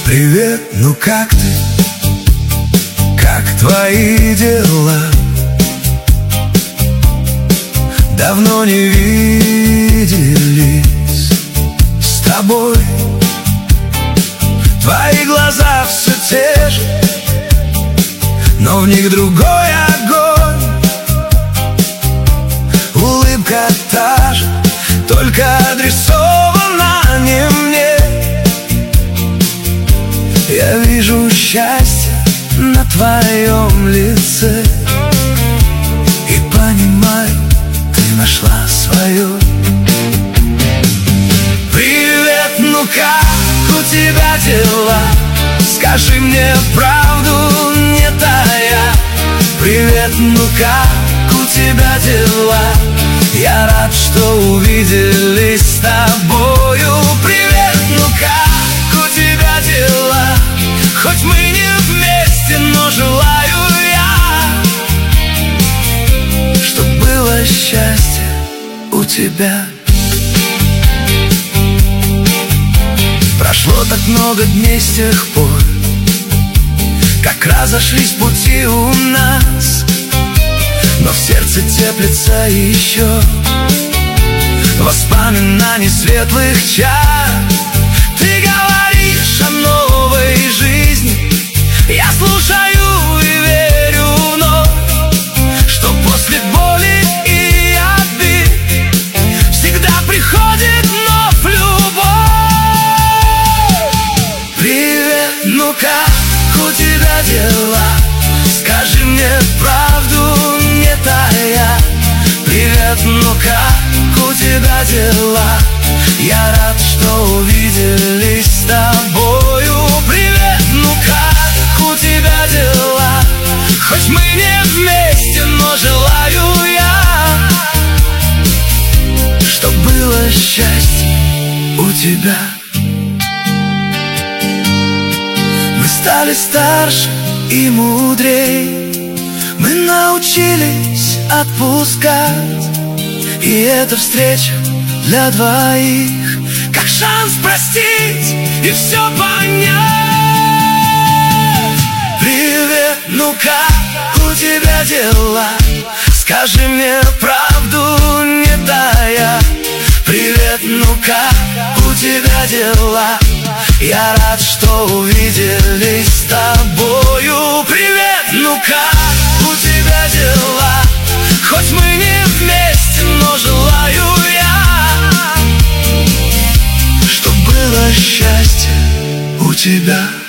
Привет, ну как ты? Как твои дела? Давно не виделись с тобой. Твои глаза все те же, но в них другой огонь. Улыбка та же, только адресована не мне. Я вижу счастье на твоем лице и понимаю, ты нашла свое. Привет, ну как у тебя дела? Скажи мне правду, не тая. Привет, ну как у тебя дела? Я рад, что увиделись с тобою. Привет, ну как у тебя дела? Хоть мы не вместе, но желаю я, чтоб было счастье у тебя. Прошло так много дней с тех пор, как разошлись пути у нас, но в сердце теплится еще воспоминаний светлых чар. Ты говоришь о новой жизни, я слушаю и верю вновь, что после боли и обид всегда приходит вновь любовь. Привет, ну как у тебя дела? Скажи мне правду, не тая. Привет, ну как у тебя дела? Я рад, что увиделись с тобою. Привет, ну как у тебя дела? Хоть мы не вместе, но желаю я, чтоб было счастье у тебя. Мы стали старше и мудрей, мы научились отпускать, и эта встреча для двоих как шанс простить и все понять. Привет, ну как у тебя дела? Скажи мне правду, не тая. Привет, ну как у тебя дела? Я рад, что увиделись с тобою. Привет, ну как у тебя дела? Хоть мы не вместе, но желаю я, чтоб было счастье у тебя.